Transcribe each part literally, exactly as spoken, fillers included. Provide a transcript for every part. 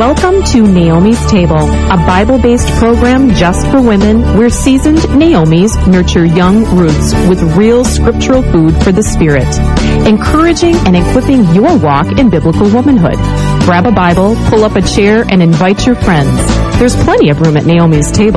Welcome to Naomi's Table, a Bible-based program just for women where seasoned Naomis nurture young roots with real scriptural food for the spirit, encouraging and equipping your walk in biblical womanhood. Grab a Bible, pull up a chair, and invite your friends. There's plenty of room at Naomi's Table.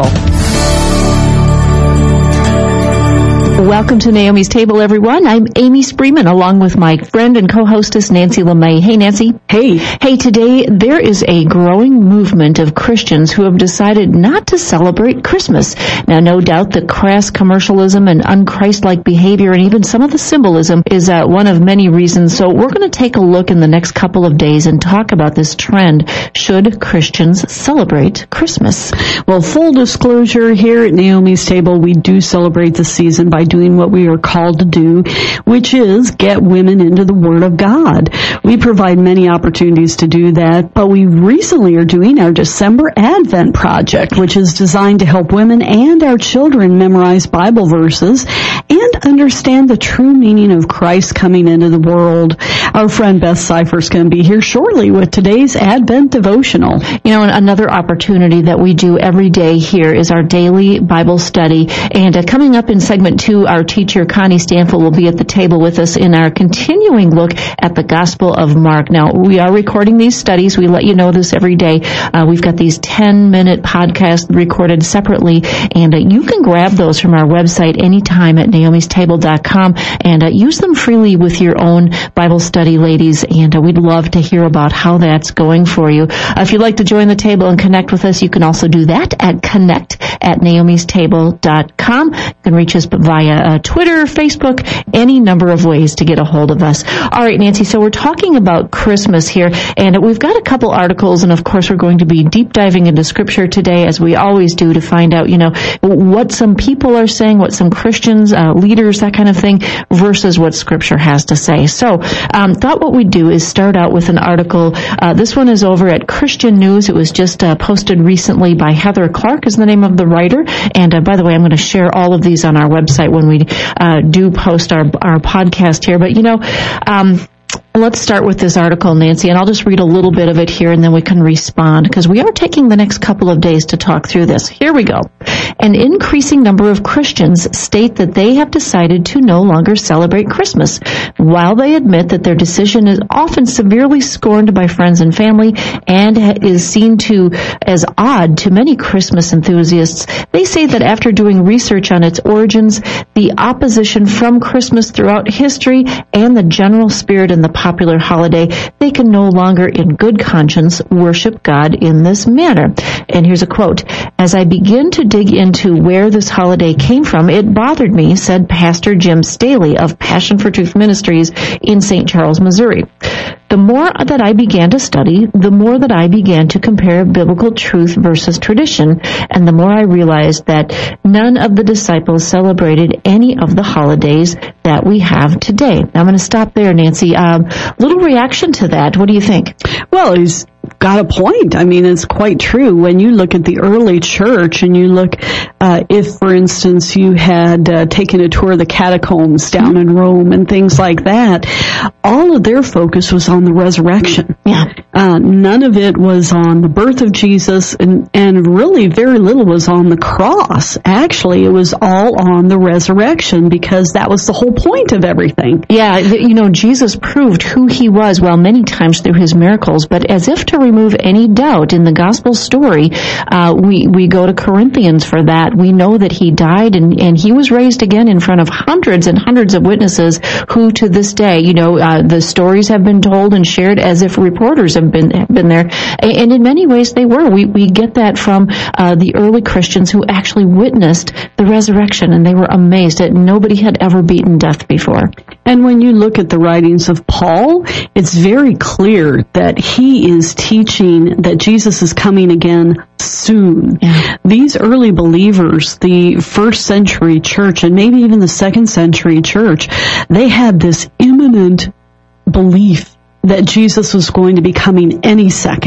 Welcome to Naomi's Table, everyone. I'm Amy Spreeman, along with my friend and co-hostess, Nancy LeMay. Hey, Nancy. Hey. Hey, today there is a growing movement of Christians who have decided not to celebrate Christmas. Now, no doubt the crass commercialism and unchristlike behavior and even some of the symbolism is uh, one of many reasons. So we're going to take a look in the next couple of days and talk about this trend. Should Christians celebrate Christmas? Well, full disclosure, here at Naomi's Table, we do celebrate the season by doing what we are called to do, which is get women into the Word of God. We provide many opportunities to do that, but we recently are doing our December Advent Project, which is designed to help women and our children memorize Bible verses and understand the true meaning of Christ coming into the world. Our friend Beth Cipher is going to be here shortly with today's Advent Devotional. You know, another opportunity that we do every day here is our daily Bible study, and uh, coming up in segment two, our teacher, Connie Stanfield, will be at the table with us in our continuing look at the Gospel of Mark. Now, we are recording these studies. We let you know this every day. Uh, we've got these ten-minute podcasts recorded separately, and uh, you can grab those from our website anytime at naomis table dot com and uh, use them freely with your own Bible study, ladies, and uh, we'd love to hear about how that's going for you. Uh, if you'd like to join the table and connect with us, you can also do that at connect at naomis table dot com. You can reach us via uh, Twitter, Facebook, any number of ways to get a hold of us. All right, Nancy, so we're talking about Christmas here, and we've got a couple articles, and of course we're going to be deep diving into Scripture today, as we always do, to find out, you know, what some people are saying, what some Christians, uh, leaders, that kind of thing, versus what Scripture has to say. So, um, thought what we'd do is start out with an article. Uh, this one is over at Christian News. It was just uh, posted recently by Heather Clark, is the name of the writer, and uh, by the way, I'm going to share all of these on our website when we uh, do post our our podcast here. But, you know, um, let's start with this article, Nancy, and I'll just read a little bit of it here, and then we can respond, because we are taking the next couple of days to talk through this. Here we go. An increasing number of Christians state that they have decided to no longer celebrate Christmas. While they admit that their decision is often severely scorned by friends and family and is seen to as odd to many Christmas enthusiasts, they say that after doing research on its origins, the opposition from Christmas throughout history, and the general spirit in the popular holiday, they can no longer in good conscience worship God in this manner. And here's a quote. As I begin to dig into where this holiday came from, it bothered me, said Pastor Jim Staley of Passion for Truth Ministries in Saint Charles, Missouri. The more that I began to study, the more that I began to compare biblical truth versus tradition, and the more I realized that none of the disciples celebrated any of the holidays that we have today. Now, I'm going to stop there, Nancy. Um, little reaction to that. What do you think? Well, he's got a point. I mean, it's quite true. When you look at the early church and you look, uh, if, for instance, you had uh, taken a tour of the catacombs down in Rome and things like that, all of their focus was on the resurrection. Yeah. Uh, none of it was on the birth of Jesus, and, and really very little was on the cross. Actually, it was all on the resurrection, because that was the whole point of everything. Yeah, you know, Jesus proved who he was, well, many times through his miracles, but as if to remove any doubt in the gospel story, uh, we, we go to Corinthians for that. We know that he died and, and he was raised again in front of hundreds and hundreds of witnesses who to this day, you know, uh, the stories have been told and shared as if reporters have been have been there. And in many ways they were. We, we get that from uh, the early Christians who actually witnessed the resurrection, and they were amazed that nobody had ever beaten death before. And when you look at the writings of Paul, it's very clear that he is teaching that Jesus is coming again soon. Yeah. These early believers, the first century church, and maybe even the second century church, they had this imminent belief that Jesus was going to be coming any second.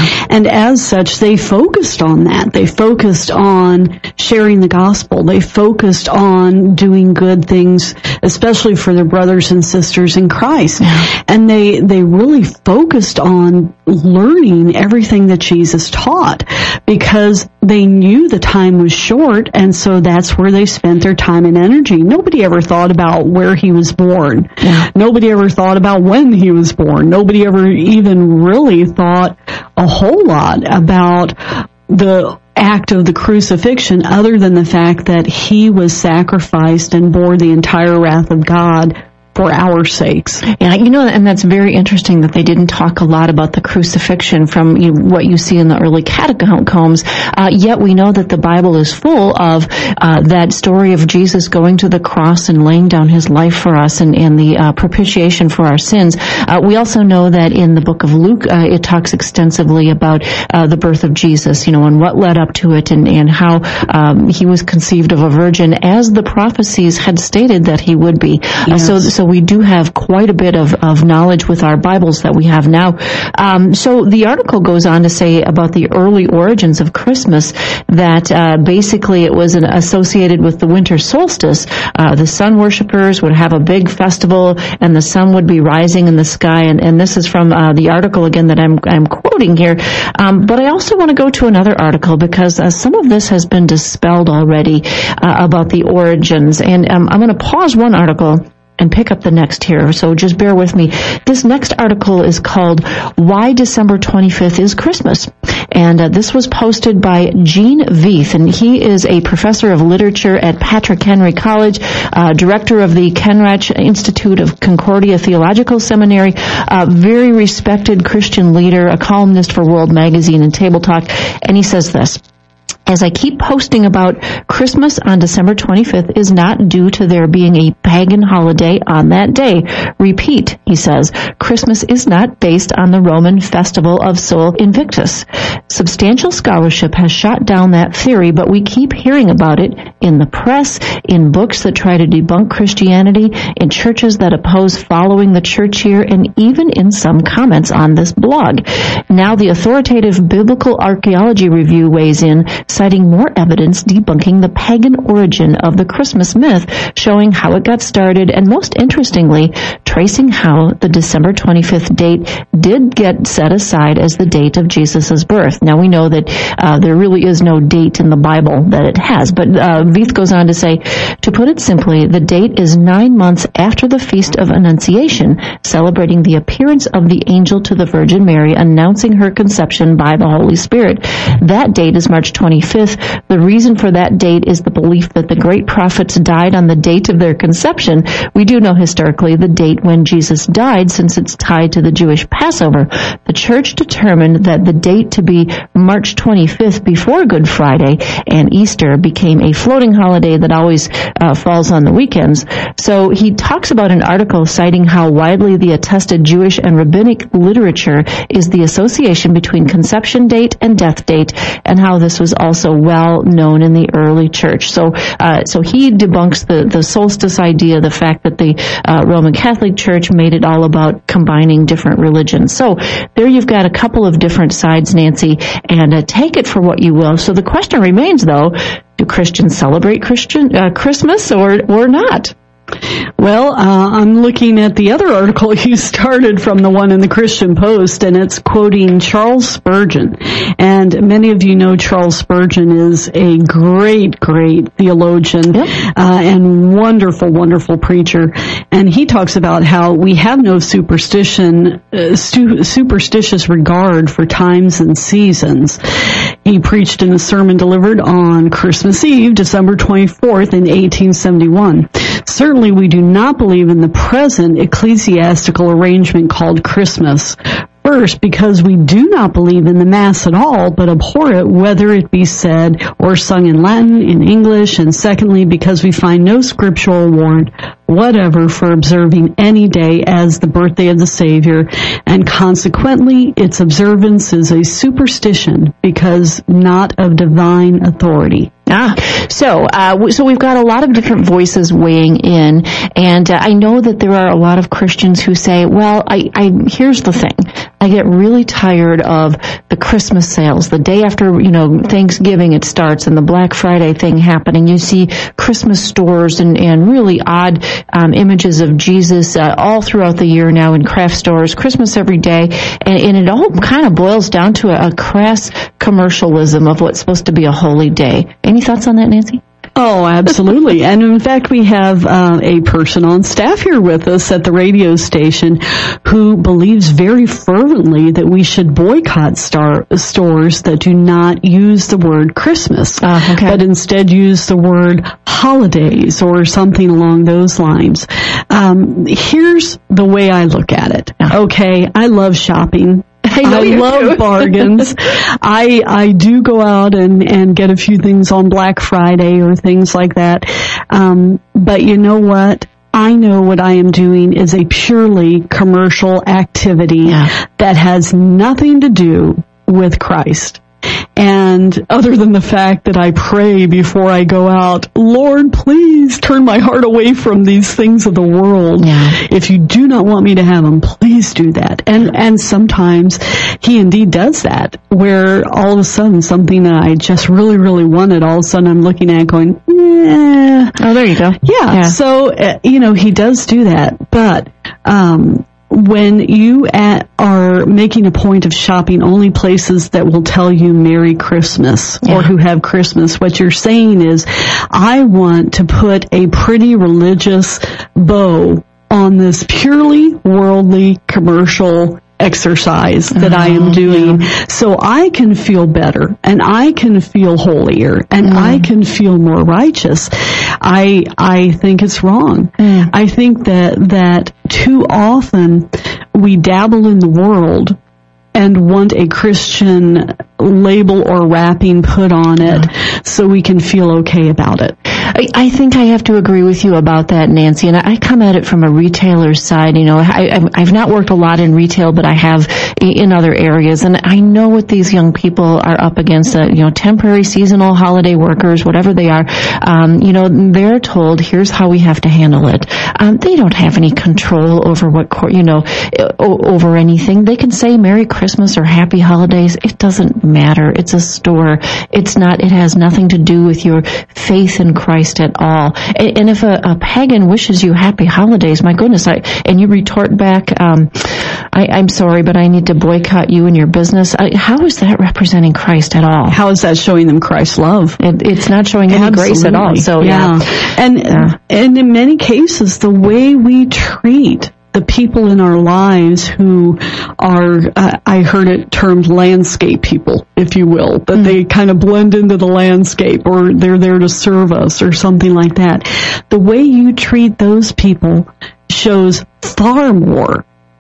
Yeah. And as such, they focused on that. They focused on sharing the gospel. They focused on doing good things, especially for their brothers and sisters in Christ. Yeah. And they, they really focused on learning everything that Jesus taught, because they knew the time was short, and so that's where they spent their time and energy. Nobody ever thought about where he was born. Yeah. Nobody ever thought about when he was born. Nobody ever even really thought a whole lot about the act of the crucifixion, other than the fact that he was sacrificed and bore the entire wrath of God for our sakes. Yeah, you know, and that's very interesting that they didn't talk a lot about the crucifixion from you, what you see in the early catacombs, uh, yet we know that the Bible is full of uh, that story of Jesus going to the cross and laying down his life for us, and, and the uh, propitiation for our sins. Uh, we also know that in the book of Luke, uh, it talks extensively about uh, the birth of Jesus, you know, and what led up to it, and, and how um, he was conceived of a virgin, as the prophecies had stated that he would be. Yes. Uh, so, so we do have quite a bit of, of knowledge with our Bibles that we have now. Um, so the article goes on to say about the early origins of Christmas that uh, basically it was an, associated with the winter solstice. Uh, the sun worshippers would have a big festival, and the sun would be rising in the sky. And, and this is from uh, the article again that I'm, I'm quoting here. Um, but I also want to go to another article, because uh, some of this has been dispelled already uh, about the origins. And um, I'm going to pause one article and pick up the next here, so just bear with me. This next article is called Why December twenty-fifth is Christmas, and uh, this was posted by Gene Veith, and he is a professor of literature at Patrick Henry College, uh, director of the Kenrach Institute of Concordia Theological Seminary, uh, very respected Christian leader, a columnist for World Magazine and Table Talk, and he says this: as I keep posting about, Christmas on December twenty-fifth is not due to there being a pagan holiday on that day. Repeat, he says, Christmas is not based on the Roman festival of Sol Invictus. Substantial scholarship has shot down that theory, but we keep hearing about it in the press, in books that try to debunk Christianity, in churches that oppose following the church year, and even in some comments on this blog. Now the authoritative Biblical Archaeology Review weighs in, citing more evidence debunking the pagan origin of the Christmas myth, showing how it got started, and most interestingly, tracing how the December twenty-fifth date did get set aside as the date of Jesus' birth. Now we know that uh, there really is no date in the Bible that it has, but uh, Veith goes on to say, to put it simply, the date is nine months after the Feast of Annunciation, celebrating the appearance of the angel to the Virgin Mary, announcing her conception by the Holy Spirit. That date is March twenty-fifth. The reason for that date is the belief that the great prophets died on the date of their conception. We do know historically the date when Jesus died, since it's tied to the Jewish Passover. The church determined that the date to be March twenty-fifth before Good Friday and Easter became a floating holiday that always uh, falls on the weekends. So he talks about an article citing how widely the attested Jewish and rabbinic literature is the association between conception date and death date, and how this was also well known in the early church. So, uh, so he debunks the, the solstice idea, the fact that the uh, Roman Catholic Church made it all about combining different religions. So there you've got a couple of different sides, Nancy, and uh, take it for what you will. So the question remains, though, do Christians celebrate Christian uh, Christmas or or not? Well, uh, I'm looking at the other article you started from, the one in the Christian Post, and it's quoting Charles Spurgeon. And many of you know Charles Spurgeon is a great, great theologian, yep. uh, and wonderful, wonderful preacher. And he talks about how we have no superstition, uh, stu- superstitious regard for times and seasons. He preached in a sermon delivered on Christmas Eve, December twenty-fourth in eighteen seventy-one. Certainly we do not believe in the present ecclesiastical arrangement called Christmas. First, because we do not believe in the Mass at all, but abhor it whether it be said or sung in Latin, in English, and secondly, because we find no scriptural warrant whatever for observing any day as the birthday of the Savior, and consequently, its observance is a superstition because not of divine authority. Ah, so uh, so we've got a lot of different voices weighing in, and uh, I know that there are a lot of Christians who say, well, I, I here's the thing. I get really tired of the Christmas sales. The day after, you know, Thanksgiving it starts and the Black Friday thing happening. You see Christmas stores and, and really odd um, images of Jesus uh, all throughout the year now in craft stores, Christmas every day, and, and it all kind of boils down to a, a crass commercialism of what's supposed to be a holy day. Any thoughts on that, Nancy? Oh, absolutely. And in fact, we have uh, a person on staff here with us at the radio station who believes very fervently that we should boycott star- stores that do not use the word Christmas, uh, okay. but instead use the word holidays or something along those lines. Um, here's the way I look at it. Okay, I love shopping. I, I love do. bargains. I I do go out and, and get a few things on Black Friday or things like that. Um, but you know what? I know what I am doing is a purely commercial activity yeah. that has nothing to do with Christ. And other than the fact that I pray before I go out, Lord, please turn my heart away from these things of the world. Yeah. If you do not want me to have them, please do that. And and sometimes he indeed does that, where all of a sudden something that I just really, really wanted, all of a sudden I'm looking at it going, yeah. Oh, there you go. Yeah. yeah. So, uh, you know, he does do that. But, um, when you at, are making a point of shopping only places that will tell you Merry Christmas yeah. or who have Christmas, what you're saying is, I want to put a pretty religious bow on this purely worldly commercial exercise that uh, I am doing yeah. so I can feel better and I can feel holier and mm. I can feel more righteous. I I think it's wrong. Mm. I think that that too often we dabble in the world and want a Christian label or wrapping put on it yeah. so we can feel okay about it. I, I think I have to agree with you about that, Nancy, and I come at it from a retailer's side. You know, I, I've not worked a lot in retail, but I have in other areas, and I know what these young people are up against, uh, you know, temporary, seasonal, holiday workers, whatever they are. Um, you know, they're told, here's how we have to handle it. Um, they don't have any control over what, you know, over anything. They can say Merry Christmas or Happy Holidays. It doesn't matter. It's a store. It's not, it has nothing to do with your faith in Christ at all. And, and if a, a pagan wishes you Happy Holidays, my goodness, I, and you retort back, um, I, I'm sorry, but I need to boycott you and your business. I, how is that representing Christ at all? How is that showing them Christ's love? It, it's not showing any Absolutely. grace at all. So yeah, yeah. and yeah. and in many cases, the way we treat the people in our lives who are, uh, I heard it termed landscape people, if you will, that mm-hmm. they kind of blend into the landscape or they're there to serve us or something like that. The way you treat those people shows far more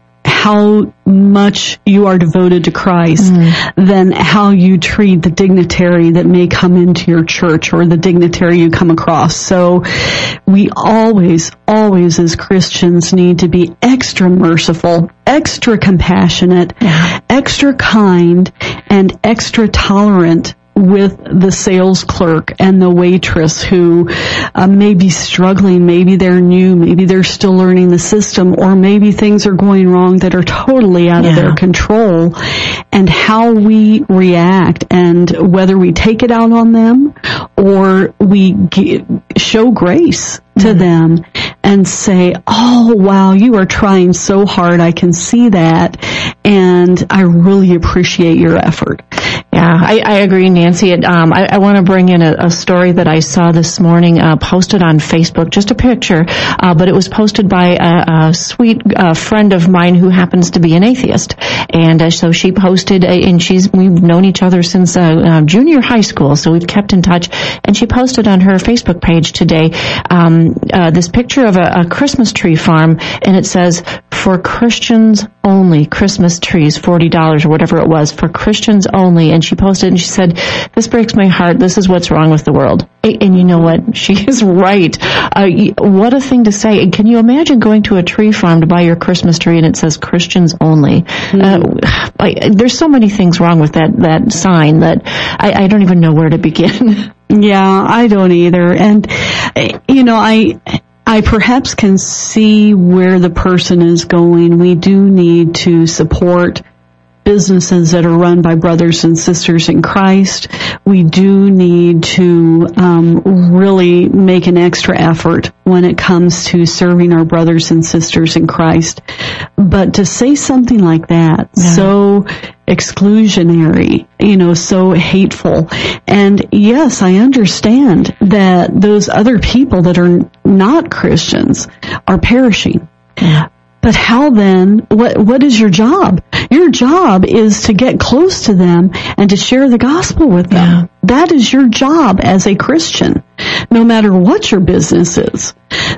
how much you are devoted to Christ mm. than how you treat the dignitary that may come into your church or the dignitary you come across. So we always, always as Christians need to be extra merciful, extra compassionate, yeah. extra kind, and extra tolerant with the sales clerk and the waitress who uh, may be struggling. Maybe they're new, maybe they're still learning the system, or maybe things are going wrong that are totally out yeah. of their control. And how we react and whether we take it out on them or we g- show grace to mm-hmm. them and say, oh, wow, you are trying so hard. I can see that. And I really appreciate your effort. Yeah, I, I agree, Nancy. It, um, I, I want to bring in a, a story that I saw this morning, uh, posted on Facebook, just a picture, uh, but it was posted by a, a sweet uh, friend of mine who happens to be an atheist. And uh, so she posted, uh, and she's, we've known each other since uh, uh, junior high school, so we've kept in touch. And she posted on her Facebook page today um, uh, this picture of a, a Christmas tree farm, and it says, for Christians only, Christmas trees, forty dollars or whatever it was, for Christians only. And she posted and she said, "This breaks my heart. This is what's wrong with the world." And you know what? She is right. Uh, what a thing to say. And can you imagine going to a tree farm to buy your Christmas tree and it says Christians only? Mm-hmm. Uh, I, there's so many things wrong with that, that sign that I, I don't even know where to begin. Yeah, I don't either. And, you know, I... I perhaps can see where the person is going. We do need to support businesses that are run by brothers and sisters in Christ. We do need to um, really make an extra effort when it comes to serving our brothers and sisters in Christ. But to say something like that, yeah. so exclusionary, you know, so hateful. And yes, I understand that those other people that are not Christians are perishing. Yeah. But how then, what, what is your job? Your job is to get close to them and to share the gospel with them. Yeah. That is your job as a Christian, no matter what your business is.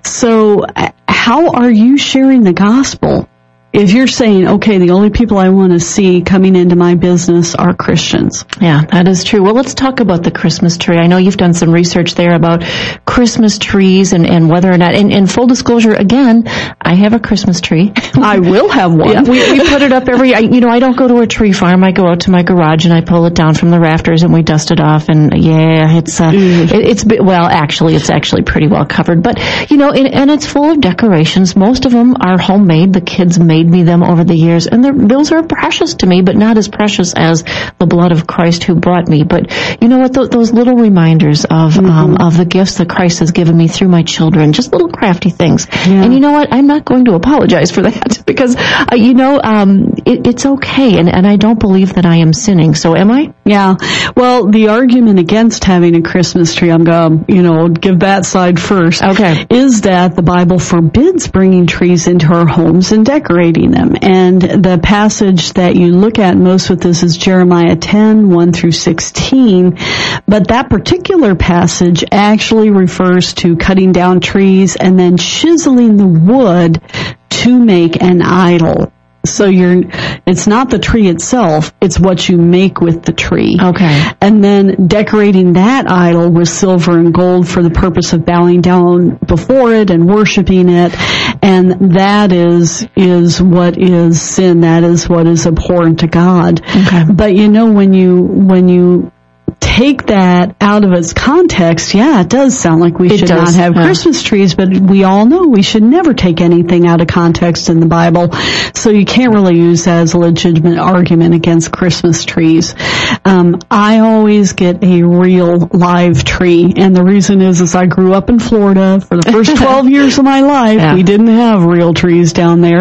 So how are you sharing the gospel if you're saying, okay, the only people I want to see coming into my business are Christians? Yeah, that is true. Well, let's talk about the Christmas tree. I know you've done some research there about Christmas trees and, and whether or not, and, and full disclosure, again, I have a Christmas tree. I will have one. Yeah, we, we put it up every, I, you know, I don't go to a tree farm. I go out to my garage and I pull it down from the rafters and we dust it off. And yeah, it's, uh, mm. it, it's, well, actually, it's actually pretty well covered. But, you know, and, and it's full of decorations. Most of them are homemade. The kids made me them over the years, and those are precious to me, but not as precious as the blood of Christ who brought me. But you know what? Th- those little reminders of mm-hmm. um, of the gifts that Christ has given me through my children, just little crafty things. Yeah. And you know what? I'm not going to apologize for that because uh, you know um, it, it's okay, and, and I don't believe that I am sinning. So am I? Yeah. Well, the argument against having a Christmas tree, I'm going to, you know, give that side first. Okay. Is that the Bible forbids bringing trees into our homes and decorating them. And the passage that you look at most with this is Jeremiah ten, one through sixteen. But that particular passage actually refers to cutting down trees and then chiseling the wood to make an idol. So you're, it's not the tree itself, it's what you make with the tree. Okay. And then decorating that idol with silver and gold for the purpose of bowing down before it and worshiping it. And that is, is what is sin. That is what is abhorrent to God. Okay. But you know, when you, when you take that out of its context, yeah, it does sound like we it should does, not have yeah. Christmas trees, but we all know we should never take anything out of context in the Bible. So you can't really use that as a legitimate argument against Christmas trees. Um, I always get a real live tree, and the reason is, is I grew up in Florida for the first twelve years of my life. Yeah. We didn't have real trees down there,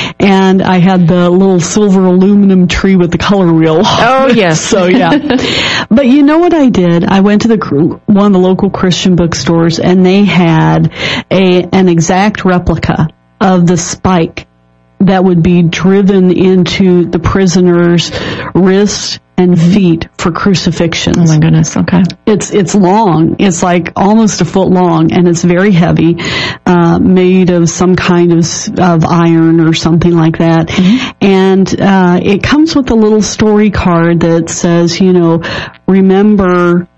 and I had the little silver aluminum tree with the color wheel. Oh, yes. So, yeah. But you know what I did? I went to the one of the local Christian bookstores, and they had a an exact replica of the spike that would be driven into the prisoner's wrists and feet for crucifixions. Oh my goodness, okay. It's it's long. It's like almost a foot long, and it's very heavy, uh, made of some kind of of iron or something like that. Mm-hmm. And uh, it comes with a little story card that says, you know, remember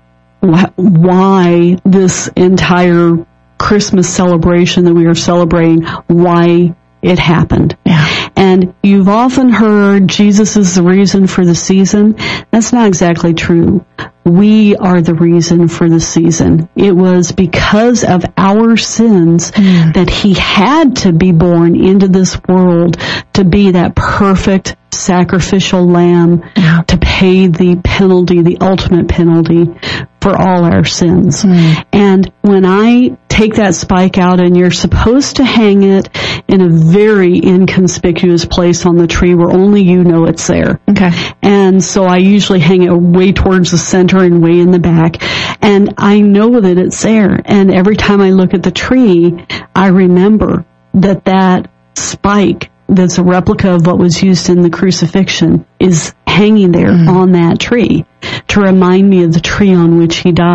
wh- why this entire Christmas celebration that we are celebrating, why it happened. Yeah. And you've often heard Jesus is the reason for the season. That's not exactly true. We are the reason for the season. It was because of our sins mm. that he had to be born into this world to be that perfect sacrificial lamb yeah. to pay the penalty, the ultimate penalty for all our sins. Mm. And when I take that spike out, and you're supposed to hang it in a very inconspicuous place on the tree where only you know it's there. Okay. And so I usually hang it way towards the center and way in the back. And I know that it's there. And every time I look at the tree, I remember that that spike that's a replica of what was used in the crucifixion is hanging there mm. on that tree to remind me of the tree on which he died.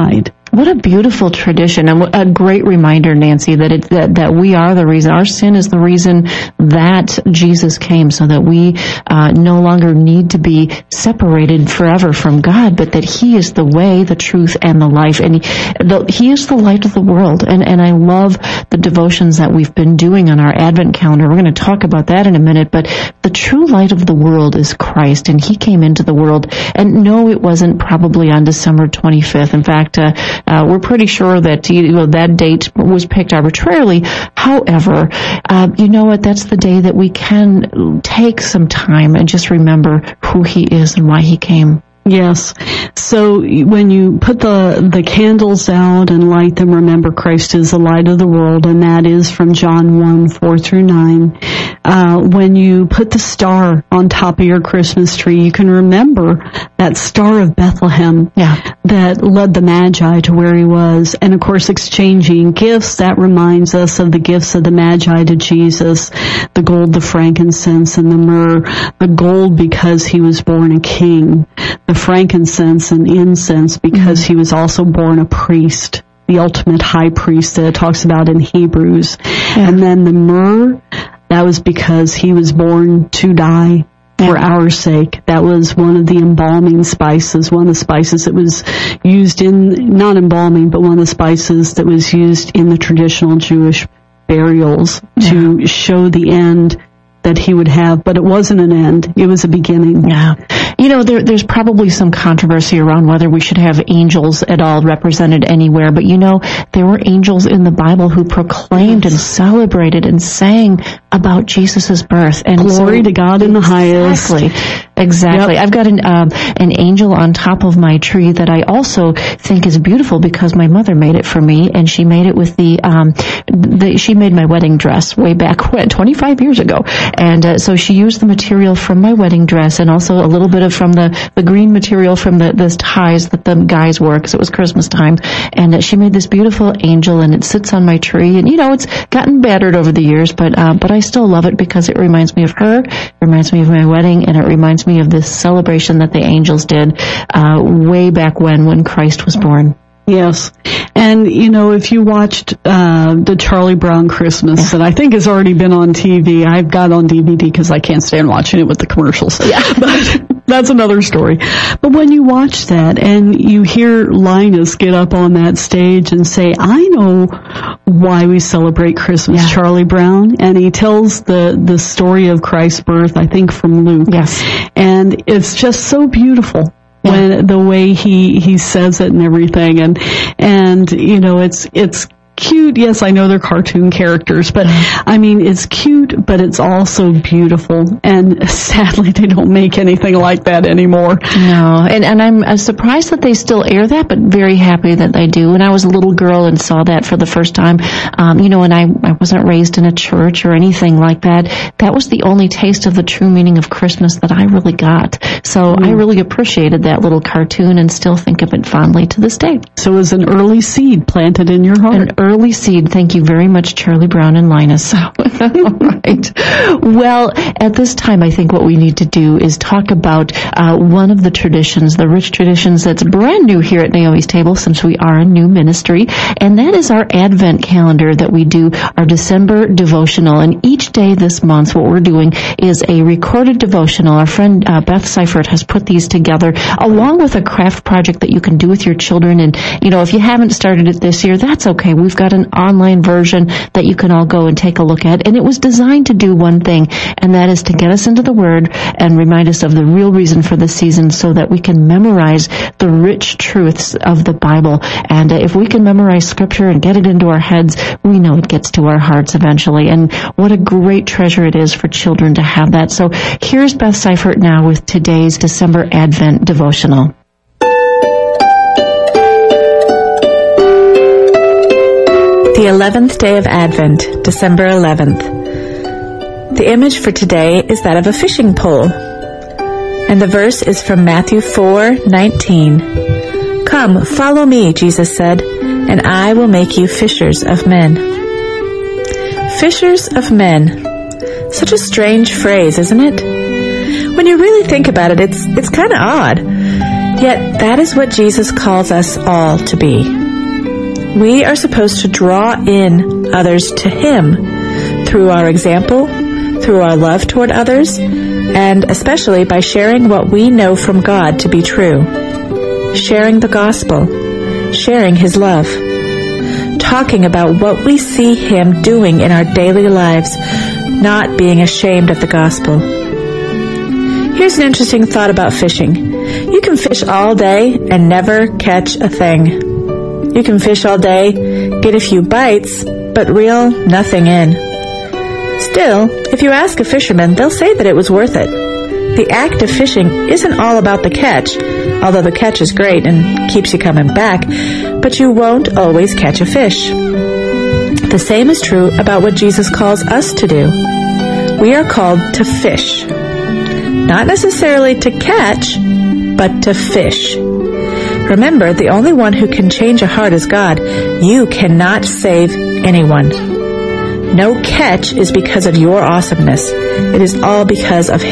What a beautiful tradition, and a great reminder, Nancy, that it, that, that we are the reason. Our sin is the reason that Jesus came, so that we uh, no longer need to be separated forever from God, but that He is the way, the truth, and the life. And He, the, he is the light of the world. And, and I love the devotions that we've been doing on our Advent calendar. We're going to talk about that in a minute, but the true light of the world is Christ, and He came into the world. And no, it wasn't probably on December twenty-fifth. In fact, uh, Uh, we're pretty sure that you know, that date was picked arbitrarily. However, uh, you know what? That's the day that we can take some time and just remember who He is and why He came. Yes. So when you put the the candles out and light them, remember Christ is the light of the world, and that is from John one, four through nine. Uh, when you put the star on top of your Christmas tree, you can remember that star of Bethlehem yeah. that led the Magi to where He was. And of course, exchanging gifts, that reminds us of the gifts of the Magi to Jesus, the gold, the frankincense, and the myrrh. The gold because He was born a king, the frankincense and incense because mm-hmm. He was also born a priest, the ultimate high priest that it talks about in Hebrews. Yeah. And then the myrrh, that was because He was born to die for yeah. our sake. That was one of the embalming spices, one of the spices that was used in, not embalming, but one of the spices that was used in the traditional Jewish burials yeah. to show the end that He would have, but it wasn't an end. It was a beginning. Yeah. You know, there, there's probably some controversy around whether we should have angels at all represented anywhere, but you know, there were angels in the Bible who proclaimed yes. and celebrated and sang about Jesus' birth. And glory so, to God in the highest. Exactly. Exactly. Yep. I've got an um, an angel on top of my tree that I also think is beautiful because my mother made it for me, and she made it with the, um, the she made my wedding dress way back when, twenty-five years ago. And uh, so she used the material from my wedding dress and also a little bit of from the, the green material from the, the ties that the guys wore because it was Christmas time. And uh, she made this beautiful angel, and it sits on my tree. And, you know, it's gotten battered over the years, but uh, but I still love it because it reminds me of her, it reminds me of my wedding, and it reminds me of this celebration that the angels did uh, way back when, when Christ was born. Yes. And, you know, if you watched uh the Charlie Brown Christmas, that I think has already been on T V, I've got on D V D because I can't stand watching it with the commercials. Yeah. But that's another story. But when you watch that and you hear Linus get up on that stage and say, I know why we celebrate Christmas, yeah. Charlie Brown, and he tells the, the story of Christ's birth, I think from Luke. Yes. And it's just so beautiful. When yeah. the way he, he says it and everything, and, and, you know, it's, it's cute. Yes, I know they're cartoon characters, but I mean, it's cute, but it's also beautiful. And sadly, they don't make anything like that anymore. No, and, and I'm uh, surprised that they still air that, but very happy that they do. When I was a little girl and saw that for the first time, um, you know, and I, I wasn't raised in a church or anything like that, that was the only taste of the true meaning of Christmas that I really got. So mm. I really appreciated that little cartoon and still think of it fondly to this day. So it was an early seed planted in your heart. An early seed. Thank you very much, Charlie Brown and Linus. All right. Well, at this time, I think what we need to do is talk about uh, one of the traditions, the rich traditions that's brand new here at Naomi's Table since we are a new ministry, and that is our Advent calendar that we do, our December devotional. And each day this month, what we're doing is a recorded devotional. Our friend uh, Beth Seifert has put these together along with a craft project that you can do with your children. And, you know, if you haven't started it this year, that's okay. We've got an online version that you can all go and take a look at. And it was designed to do one thing, and that is to get us into the Word and remind us of the real reason for the season so that we can memorize the rich truths of the Bible. And uh, if we can memorize Scripture and get it into our heads, we know it gets to our hearts eventually. And what a great treasure it is for children to have that. So here's Beth Seifert now with today's December Advent devotional. The eleventh day of Advent, December eleventh. The image for today is that of a fishing pole. And the verse is from Matthew four nineteen. Come, follow me, Jesus said, and I will make you fishers of men. Fishers of men. Such a strange phrase, isn't it? When you really think about it, it's, it's kind of odd. Yet that is what Jesus calls us all to be. We are supposed to draw in others to Him through our example, through our love toward others, and especially by sharing what we know from God to be true. Sharing the gospel, sharing His love, talking about what we see Him doing in our daily lives, not being ashamed of the gospel. Here's an interesting thought about fishing. You can fish all day and never catch a thing. You can fish all day, get a few bites, but reel nothing in. Still, if you ask a fisherman, they'll say that it was worth it. The act of fishing isn't all about the catch, although the catch is great and keeps you coming back, but you won't always catch a fish. The same is true about what Jesus calls us to do. We are called to fish. Not necessarily to catch, but to fish. Remember, the only one who can change a heart is God. You cannot save anyone. No catch is because of your awesomeness. It is all because of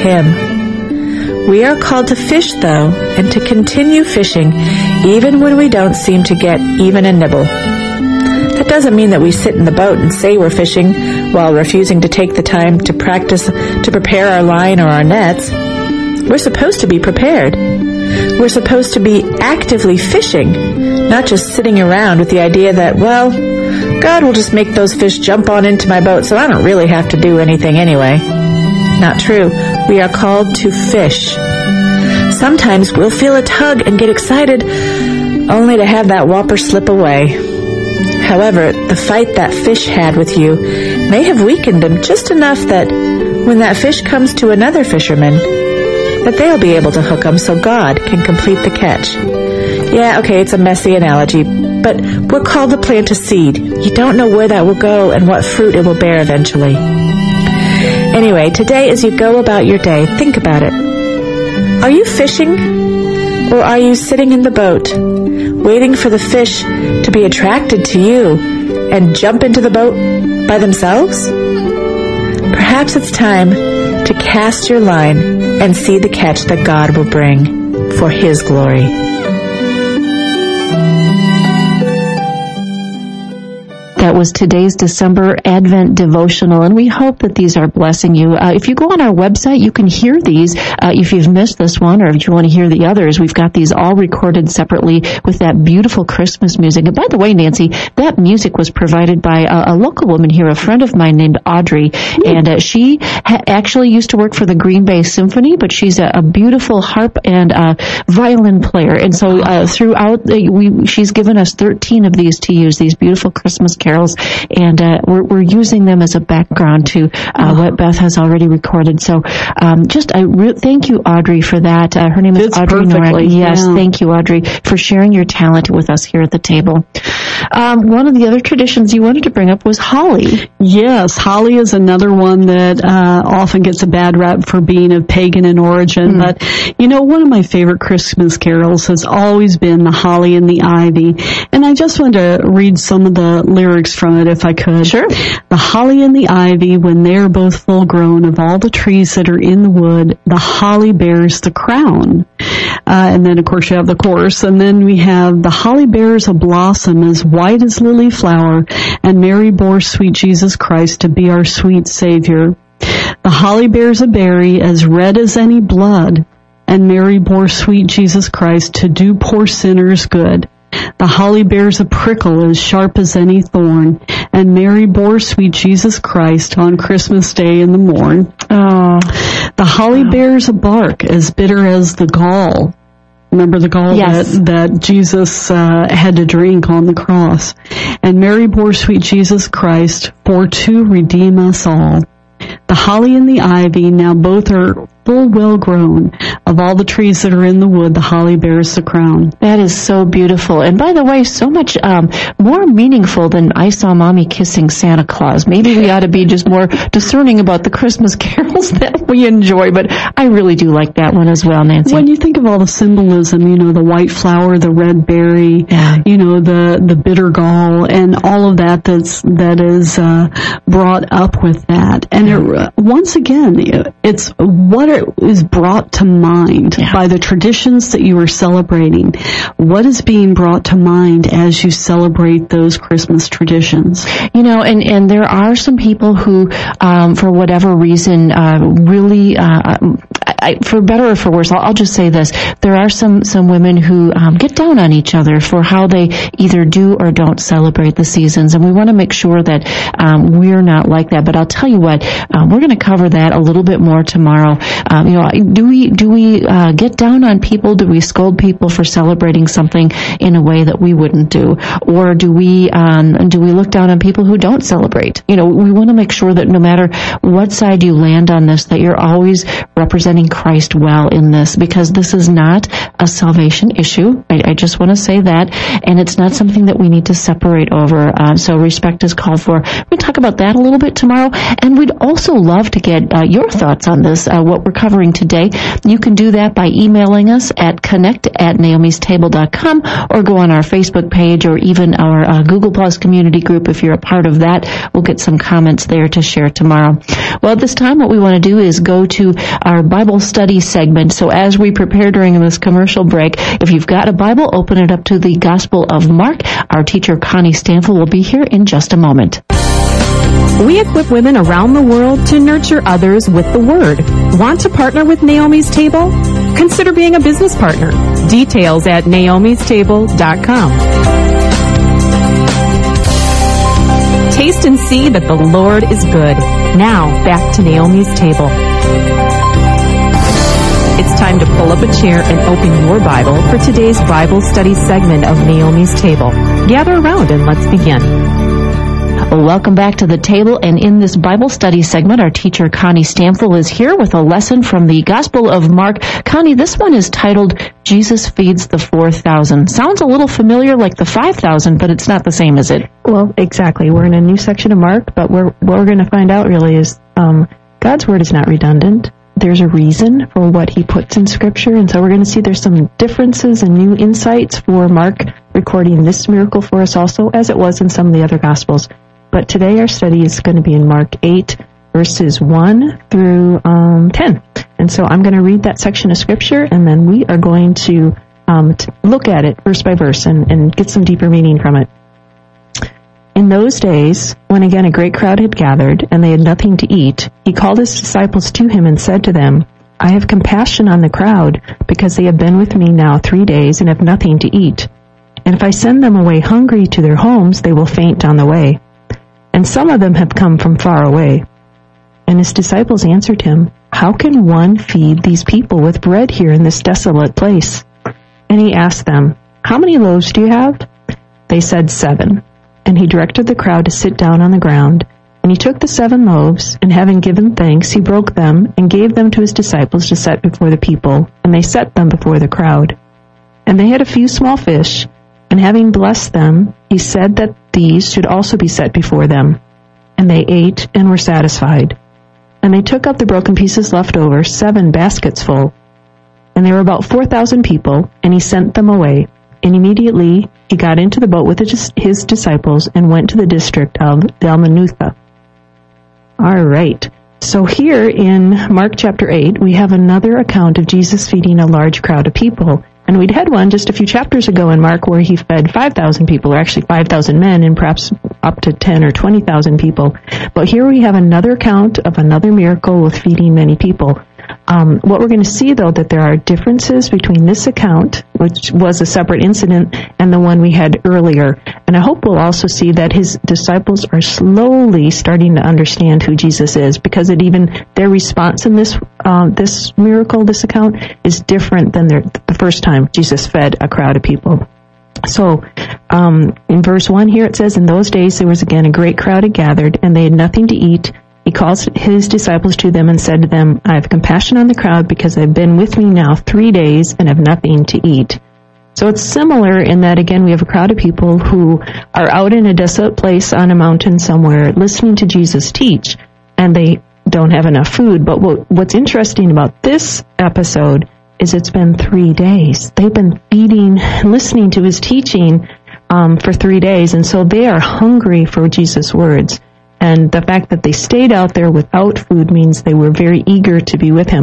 Him. We are called to fish, though, and to continue fishing, even when we don't seem to get even a nibble. That doesn't mean that we sit in the boat and say we're fishing while refusing to take the time to practice to prepare our line or our nets. We're supposed to be prepared. We're supposed to be actively fishing, not just sitting around with the idea that, well, God will just make those fish jump on into my boat, so I don't really have to do anything anyway. Not true. We are called to fish. Sometimes we'll feel a tug and get excited, only to have that whopper slip away. However, the fight that fish had with you may have weakened him just enough that when that fish comes to another fisherman, that they'll be able to hook them so God can complete the catch. Yeah, okay, it's a messy analogy, but we're called to plant a seed. You don't know where that will go and what fruit it will bear eventually. Anyway, today as you go about your day, think about it. Are you fishing? Or are you sitting in the boat, waiting for the fish to be attracted to you and jump into the boat by themselves? Perhaps it's time to cast your line and see the catch that God will bring for His glory. That was today's December Advent devotional, and we hope that these are blessing you. Uh, if you go on our website, you can hear these. Uh, if you've missed this one, or if you want to hear the others, we've got these all recorded separately with that beautiful Christmas music. And by the way, Nancy, that music was provided by a, a local woman here, a friend of mine named Audrey, and uh, she ha- actually used to work for the Green Bay Symphony, but she's a, a beautiful harp and uh, violin player. And so uh, throughout, the, we, she's given us thirteen of these to use, these beautiful Christmas carols. And uh, we're, we're using them as a background to uh, what Beth has already recorded. So um, just I re- thank you, Audrey, for that. Uh, her name is Fits Audrey perfectly, Norek. Yes, yeah. Thank you, Audrey, for sharing your talent with us here at the table. Um, one of the other traditions you wanted to bring up was holly. Yes, holly is another one that uh, often gets a bad rap for being of pagan in origin. Mm. But, you know, one of my favorite Christmas carols has always been the Holly and the Ivy. And I just wanted to read some of the lyrics from it, if I could. Sure. The holly and the ivy, when they are both full grown, of all the trees that are in the wood, the holly bears the crown. Uh, and then, of course, you have the chorus. And then we have the holly bears a blossom as white as lily flower, and Mary bore sweet Jesus Christ to be our sweet Savior. The holly bears a berry as red as any blood, and Mary bore sweet Jesus Christ to do poor sinners good. The holly bears a prickle as sharp as any thorn, and Mary bore sweet Jesus Christ on Christmas Day in the morn. Oh. The holly wow. bears a bark as bitter as the gall. Remember the gall yes. that, that Jesus uh, had to drink on the cross. And Mary bore sweet Jesus Christ for to redeem us all. The holly and the ivy, now both are full well grown. Of all the trees that are in the wood, the holly bears the crown. That is so beautiful. And by the way, so much um, more meaningful than I Saw Mommy Kissing Santa Claus. Maybe we ought to be just more discerning about the Christmas carols that we enjoy, but I really do like that one as well, Nancy. When you think of all the symbolism, you know, the white flower, the red berry, yeah. you know, the, the bitter gall, and all of that that's, that is uh, brought up with that. And it, once again, it's what are what is brought to mind yeah. by the traditions that you are celebrating? What is being brought to mind as you celebrate those Christmas traditions? You know, and, and there are some people who, um, for whatever reason, uh, really, uh, I, for better or for worse, I'll, I'll just say this. There are some, some women who um, get down on each other for how they either do or don't celebrate the seasons, and we want to make sure that um, we're not like that. But I'll tell you what, um, we're going to cover that a little bit more tomorrow. Um, you know, do we do we uh, get down on people? Do we scold people for celebrating something in a way that we wouldn't do, or do we um, do we look down on people who don't celebrate? You know, we want to make sure that no matter what side you land on this, that you're always representing Christ well in this, because this is not a salvation issue. I, I just want to say that, and it's not something that we need to separate over. Uh, so respect is called for. We talk about that a little bit tomorrow, and we'd also love to get uh, your thoughts on this, uh, what we're covering today. You can do that by emailing us at connect at naomis table dot com, or go on our Facebook page, or even our uh, Google Plus community group. If you're a part of that, we'll get some comments there to share tomorrow. Well, at this time, what we want to do is go to our Bible study segment. So as we prepare during this commercial break, if you've got a Bible, open it up to the Gospel of Mark. Our teacher, Connie Stanfill, will be here in just a moment. We equip women around the world to nurture others with the Word. Want to partner with Naomi's Table? Consider being a business partner. Details at naomis table dot com. Taste and see that the Lord is good. Now, back to Naomi's Table. It's time to pull up a chair and open your Bible for today's Bible study segment of Naomi's Table. Gather around and let's begin. Well, welcome back to the table, and in this Bible study segment, our teacher Connie Stanfill is here with a lesson from the Gospel of Mark. Connie, this one is titled, Jesus Feeds the four thousand. Sounds a little familiar like the five thousand, but it's not the same, is it? Well, exactly. We're in a new section of Mark, but we're, what we're going to find out really is um, God's Word is not redundant. There's a reason for what he puts in Scripture, and so we're going to see there's some differences and new insights for Mark recording this miracle for us also, as it was in some of the other Gospels. But today our study is going to be in Mark eight, verses one through um, ten. And so I'm going to read that section of Scripture, and then we are going to, um, to look at it verse by verse and, and get some deeper meaning from it. In those days, when again a great crowd had gathered, and they had nothing to eat, he called his disciples to him and said to them, I have compassion on the crowd, because they have been with me now three days and have nothing to eat. And if I send them away hungry to their homes, they will faint on the way. And some of them have come from far away. And his disciples answered him, How can one feed these people with bread here in this desolate place? And he asked them, How many loaves do you have? They said, Seven. And he directed the crowd to sit down on the ground. And he took the seven loaves, and having given thanks, he broke them and gave them to his disciples to set before the people. And they set them before the crowd. And they had a few small fish, and having blessed them, he said that these should also be set before them. And they ate and were satisfied. And they took up the broken pieces left over, seven baskets full. And there were about four thousand people, and he sent them away. And immediately he got into the boat with his disciples and went to the district of Dalmanutha. All right. So here in Mark chapter eight, we have another account of Jesus feeding a large crowd of people. And we'd had one just a few chapters ago in Mark where he fed five thousand people, or actually five thousand men, and perhaps up to ten or twenty thousand people. But here we have another account of another miracle with feeding many people. Um, what we're going to see, though, that there are differences between this account, which was a separate incident, and the one we had earlier. And I hope we'll also see that his disciples are slowly starting to understand who Jesus is, because it even their response in this uh, this miracle, this account, is different than their, the first time Jesus fed a crowd of people. So um, in verse one here it says, In those days there was again a great crowd had gathered, and they had nothing to eat. He calls his disciples to them and said to them, I have compassion on the crowd, because they've been with me now three days and have nothing to eat. So it's similar in that, again, we have a crowd of people who are out in a desolate place on a mountain somewhere listening to Jesus teach, and they don't have enough food. But what, what's interesting about this episode is it's been three days. They've been feeding, listening to his teaching um, for three days, and so they are hungry for Jesus' words. And the fact that they stayed out there without food means they were very eager to be with him.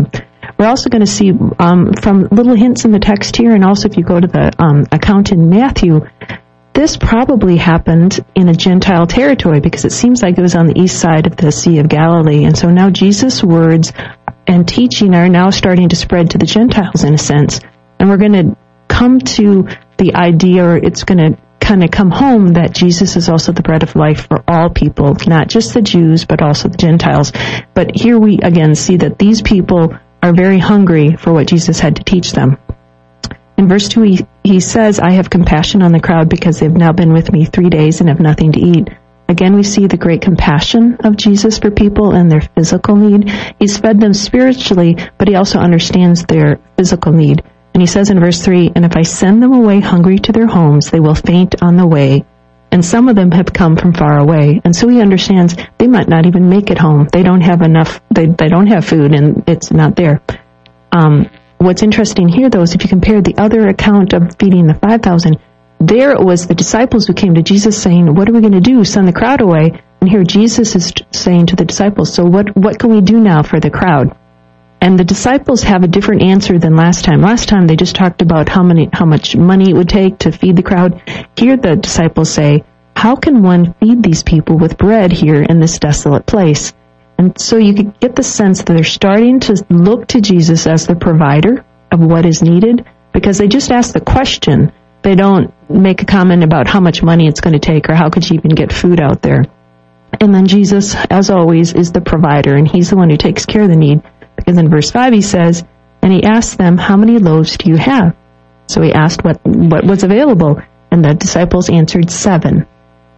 We're also going to see um, from little hints in the text here, and also if you go to the um, account in Matthew, this probably happened in a Gentile territory because it seems like it was on the east side of the Sea of Galilee. And so now Jesus' words and teaching are now starting to spread to the Gentiles in a sense. And we're going to come to the idea, or it's going to kind of come home, that Jesus is also the bread of life for all people, not just the Jews, but also the Gentiles. But here we again see that these people are very hungry for what Jesus had to teach them. In verse two, he, he says, I have compassion on the crowd because they've now been with me three days and have nothing to eat. Again, we see the great compassion of Jesus for people and their physical need. He's fed them spiritually, but he also understands their physical need. And he says in verse three, and if I send them away hungry to their homes, they will faint on the way. And some of them have come from far away. And so he understands they might not even make it home. They don't have enough, they, they don't have food, and it's not there. Um, what's interesting here, though, is if you compare the other account of feeding the five thousand, there it was the disciples who came to Jesus saying, what are we going to do? Send the crowd away. And here Jesus is saying to the disciples, so what, what can we do now for the crowd? And the disciples have a different answer than last time. Last time they just talked about how many, how much money it would take to feed the crowd. Here the disciples say, how can one feed these people with bread here in this desolate place? And so you could get the sense that they're starting to look to Jesus as the provider of what is needed, because they just ask the question. They don't make a comment about how much money it's going to take or how could you even get food out there. And then Jesus, as always, is the provider, and he's the one who takes care of the need. Because in verse five he says, and he asked them, how many loaves do you have? So he asked what, what was available, and the disciples answered, seven.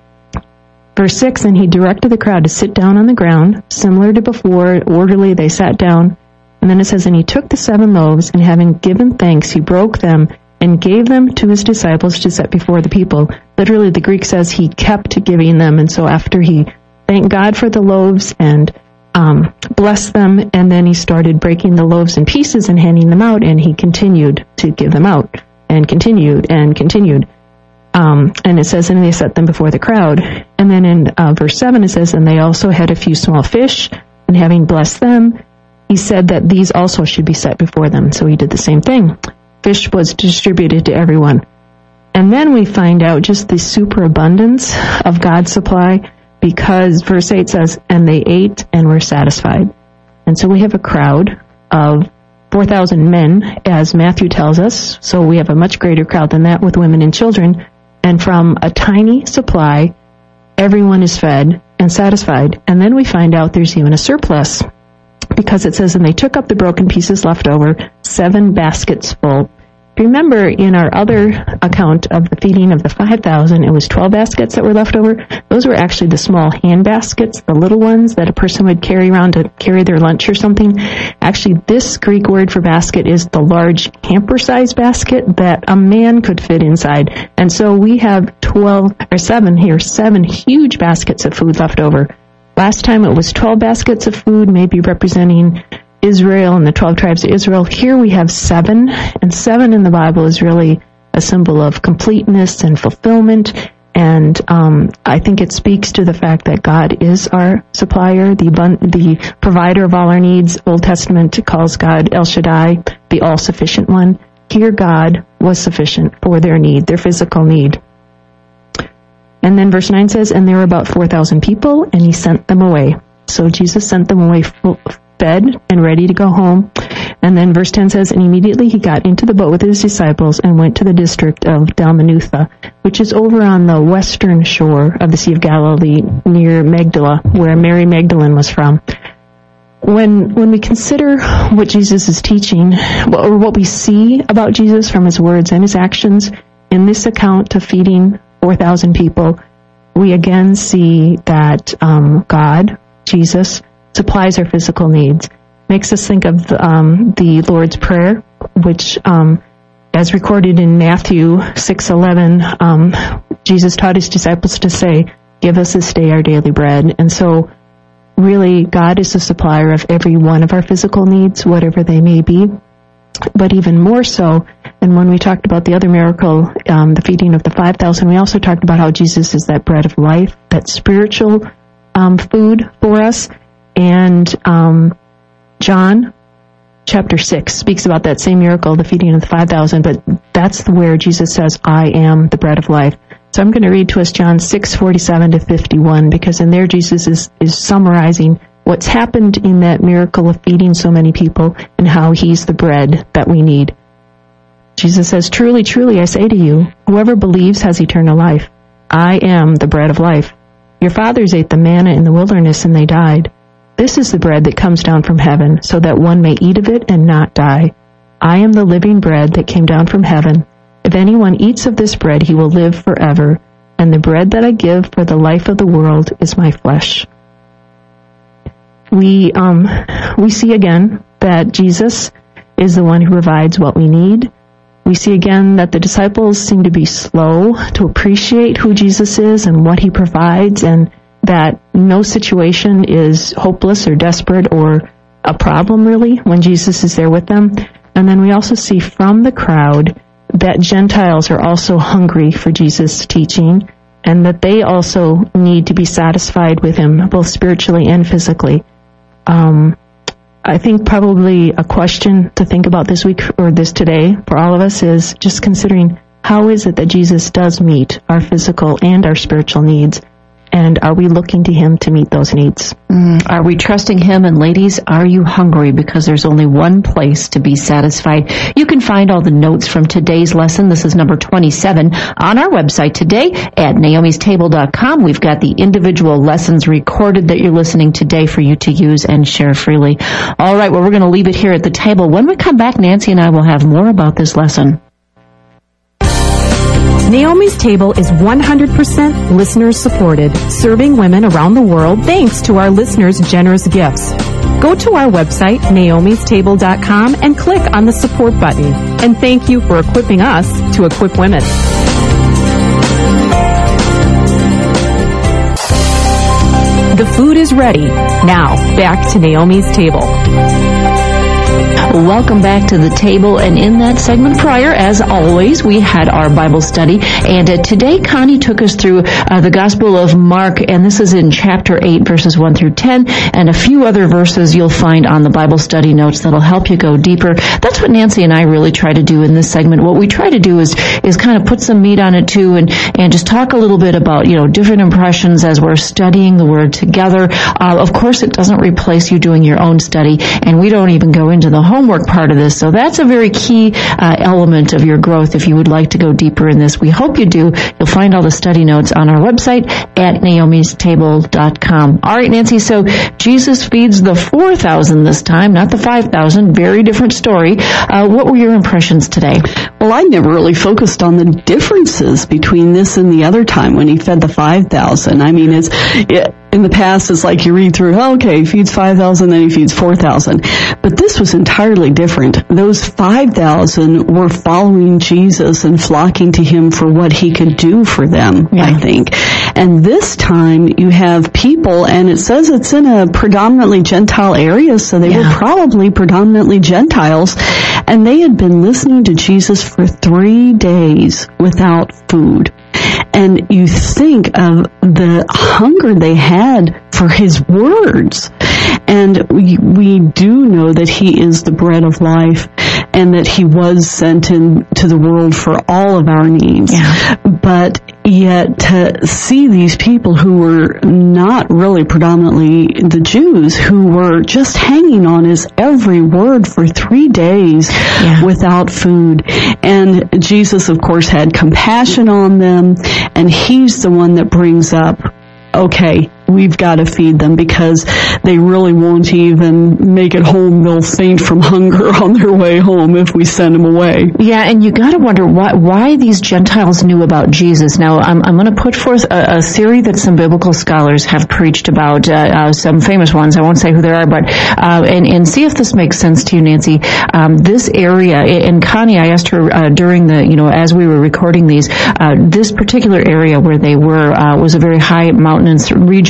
Verse six, and he directed the crowd to sit down on the ground, similar to before, orderly, they sat down. And then it says, and he took the seven loaves, and having given thanks, he broke them, and gave them to his disciples to set before the people. Literally, the Greek says he kept giving them, and so after he thanked God for the loaves and Um, blessed them, and then he started breaking the loaves in pieces and handing them out, and he continued to give them out, and continued, and continued. Um, and it says, and they set them before the crowd. And then in uh, verse seven it says, and they also had a few small fish, and having blessed them, he said that these also should be set before them. So he did the same thing. Fish was distributed to everyone. And then we find out just the superabundance of God's supply, because verse eight says, and they ate and were satisfied. And so we have a crowd of four thousand men, as Matthew tells us. So we have a much greater crowd than that with women and children. And from a tiny supply, everyone is fed and satisfied. And then we find out there's even a surplus, because it says, and they took up the broken pieces left over, seven baskets full. Remember, in our other account of the feeding of the five thousand, it was twelve baskets that were left over. Those were actually the small hand baskets, the little ones that a person would carry around to carry their lunch or something. Actually, this Greek word for basket is the large hamper-sized basket that a man could fit inside. And so we have twelve, or seven here, seven huge baskets of food left over. Last time it was twelve baskets of food, maybe representing Israel and the twelve tribes of Israel. Here we have seven, and seven in the Bible is really a symbol of completeness and fulfillment, and um, I think it speaks to the fact that God is our supplier, the the provider of all our needs. Old Testament calls God El Shaddai, the all-sufficient one. Here God was sufficient for their need, their physical need. And then verse nine says, and there were about four thousand people, and he sent them away. So Jesus sent them away full, fed and ready to go home. And then verse ten says, and immediately he got into the boat with his disciples and went to the district of Dalmanutha, which is over on the western shore of the Sea of Galilee near Magdala, where Mary Magdalene was from. When when we consider what Jesus is teaching, or what we see about Jesus from his words and his actions in this account of feeding four thousand people, we again see that um, God, Jesus, supplies our physical needs. Makes us think of um, the Lord's Prayer, which, um, as recorded in Matthew six eleven, um, Jesus taught his disciples to say, give us this day our daily bread. And so, really, God is the supplier of every one of our physical needs, whatever they may be. But even more so, and when we talked about the other miracle, um, the feeding of the five thousand, we also talked about how Jesus is that bread of life, that spiritual um, food for us. And um, John chapter six speaks about that same miracle, the feeding of the five thousand, but that's where Jesus says, I am the bread of life. So I'm going to read to us John six forty-seven to fifty-one, because in there Jesus is, is summarizing what's happened in that miracle of feeding so many people and how he's the bread that we need. Jesus says, truly, truly, I say to you, whoever believes has eternal life. I am the bread of life. Your fathers ate the manna in the wilderness and they died. This is the bread that comes down from heaven, so that one may eat of it and not die. I am the living bread that came down from heaven. If anyone eats of this bread, he will live forever. And the bread that I give for the life of the world is my flesh. We, um, we see again that Jesus is the one who provides what we need. We see again that the disciples seem to be slow to appreciate who Jesus is and what he provides, and that no situation is hopeless or desperate or a problem really when Jesus is there with them. And then we also see from the crowd that Gentiles are also hungry for Jesus' teaching, and that they also need to be satisfied with him, both spiritually and physically. Um, I think probably a question to think about this week or this today for all of us is just considering, how is it that Jesus does meet our physical and our spiritual needs? And are we looking to him to meet those needs? Mm, are we trusting him? And ladies, are you hungry? Because there's only one place to be satisfied. You can find all the notes from today's lesson. This is number twenty-seven on our website today at naomis table dot com. We've got the individual lessons recorded that you're listening today for you to use and share freely. All right, well, we're going to leave it here at the table. When we come back, Nancy and I will have more about this lesson. Naomi's Table is one hundred percent listeners supported, serving women around the world thanks to our listeners' generous gifts. Go to our website, naomis table dot com, and click on the support button. And thank you for equipping us to equip women. The food is ready. Now, back to Naomi's Table. Welcome back to the table, and in that segment prior, as always, we had our Bible study, and uh, today Connie took us through uh, the Gospel of Mark, and this is in chapter eight, verses one through ten, and a few other verses you'll find on the Bible study notes that'll help you go deeper. That's what Nancy and I really try to do in this segment. What we try to do is is kind of put some meat on it too, and and just talk a little bit about, you know, different impressions as we're studying the Word together. Uh, of course, it doesn't replace you doing your own study, and we don't even go into the homework part of this. So that's a very key uh, element of your growth if you would like to go deeper in this. We hope you do. You'll find all the study notes on our website at naomis table dot com. All right, Nancy, so Jesus feeds the four thousand this time, not the five thousand. Very different story. Uh, what were your impressions today? Well, I never really focused on the differences between this and the other time when he fed the five thousand. I mean, it's it, in the past, it's like you read through, oh, okay, he feeds five thousand, then he feeds four thousand. But this was entirely different. Those five thousand were following Jesus and flocking to him for what he could do for them, yeah. I think. And this time you have people, and it says it's in a predominantly Gentile area, so they yeah. were probably predominantly Gentiles, and they had been listening to Jesus for three days without food. And you think of the hunger they had for his words. And we, we do know that he is the bread of life and that he was sent into the world for all of our needs. Yeah. But yet to see these people who were not really predominantly the Jews, who were just hanging on his every word for three days yeah. without food. And Jesus, of course, had compassion on them, and he's the one that brings up, okay, we've got to feed them because they really won't even make it home. They'll faint from hunger on their way home if we send them away. Yeah, and you got to wonder why why these Gentiles knew about Jesus. Now, I'm, I'm going to put forth a, a theory that some biblical scholars have preached about, uh, uh, some famous ones. I won't say who they are, but uh, and, and see if this makes sense to you, Nancy. Um, this area, and Connie, I asked her uh, during the, you know, as we were recording these, uh, this particular area where they were uh, was a very high mountainous region.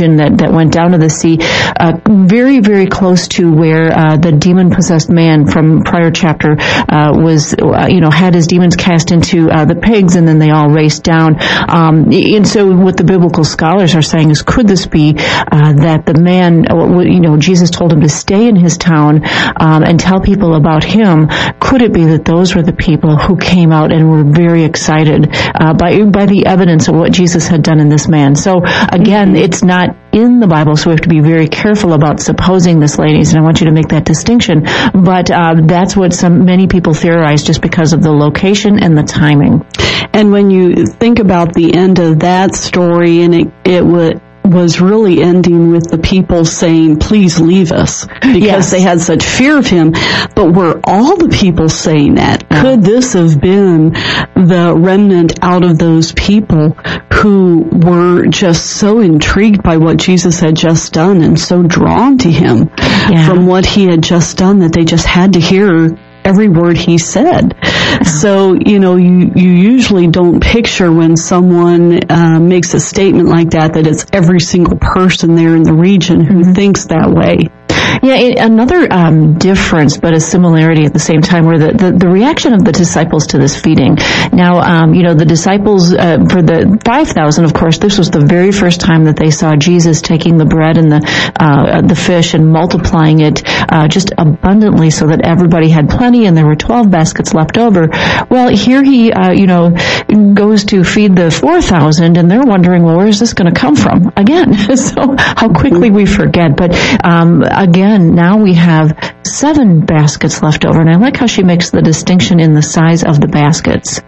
engine that, that went down to the sea, uh, very, very close to where uh, the demon-possessed man from prior chapter uh, was, uh, you know, had his demons cast into uh, the pigs, and then they all raced down. Um, and so what the biblical scholars are saying is, could this be uh, that the man, you know, Jesus told him to stay in his town um, and tell people about him? Could it be that those were the people who came out and were very excited uh, by by the evidence of what Jesus had done in this man? So again, it's not in the Bible, so we have to be very careful about supposing this, ladies, and I want you to make that distinction. But uh, that's what some many people theorize, just because of the location and the timing. And when you think about the end of that story, and it it would was really ending with the people saying, please leave us, because yes. they had such fear of him. But were all the people saying that? Yeah. Could this have been the remnant out of those people who were just so intrigued by what Jesus had just done and so drawn to him yeah. from what he had just done that they just had to hear every word he said? So, you know, you, you usually don't picture when someone uh, makes a statement like that, that it's every single person there in the region who mm-hmm. thinks that way. Yeah, it, another um, difference, but a similarity at the same time, were the, the, the reaction of the disciples to this feeding. Now, um, you know, the disciples, uh, for the five thousand, of course, this was the very first time that they saw Jesus taking the bread and the uh, the fish and multiplying it uh, just abundantly so that everybody had plenty, and there were twelve baskets left over. Well, here he, uh, you know, goes to feed the four thousand, and they're wondering, well, where is this going to come from again? So how quickly we forget. But um, again, now we have seven baskets left over, and I like how she makes the distinction in the size of the baskets.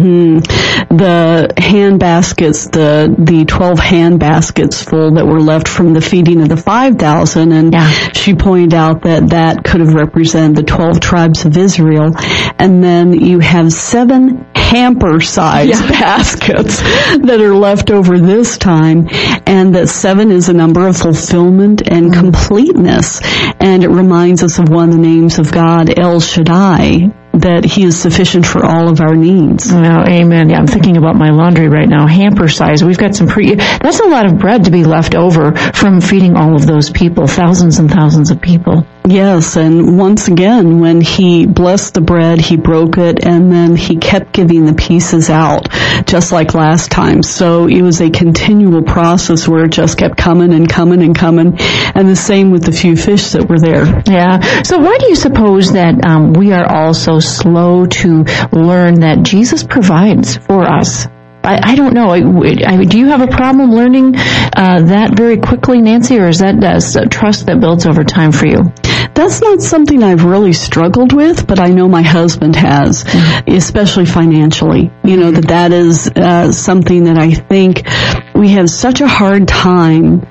Mm-hmm. The hand baskets, the the twelve hand baskets full that were left from the feeding of the five thousand, and yeah. she pointed out that that could have represented the twelve tribes of Israel. And then you have seven hamper-sized yeah. baskets that are left over this time, and that seven is a number of fulfillment and mm-hmm. completeness. And it reminds us of one of the names of God, El Shaddai, that he is sufficient for all of our needs. Well, amen. Yeah, I'm thinking about my laundry right now. Hamper size. We've got some pretty, that's a lot of bread to be left over from feeding all of those people, thousands and thousands of people. Yes, and once again, when he blessed the bread, he broke it, and then he kept giving the pieces out, just like last time. So it was a continual process where it just kept coming and coming and coming, and the same with the few fish that were there. Yeah. So why do you suppose that um, we are all so slow to learn that Jesus provides for us? I, I don't know. I, I, do you have a problem learning uh, that very quickly, Nancy, or is that uh, trust that builds over time for you? That's not something I've really struggled with, but I know my husband has, mm-hmm. especially financially. You know, that that is uh, something that I think we have such a hard time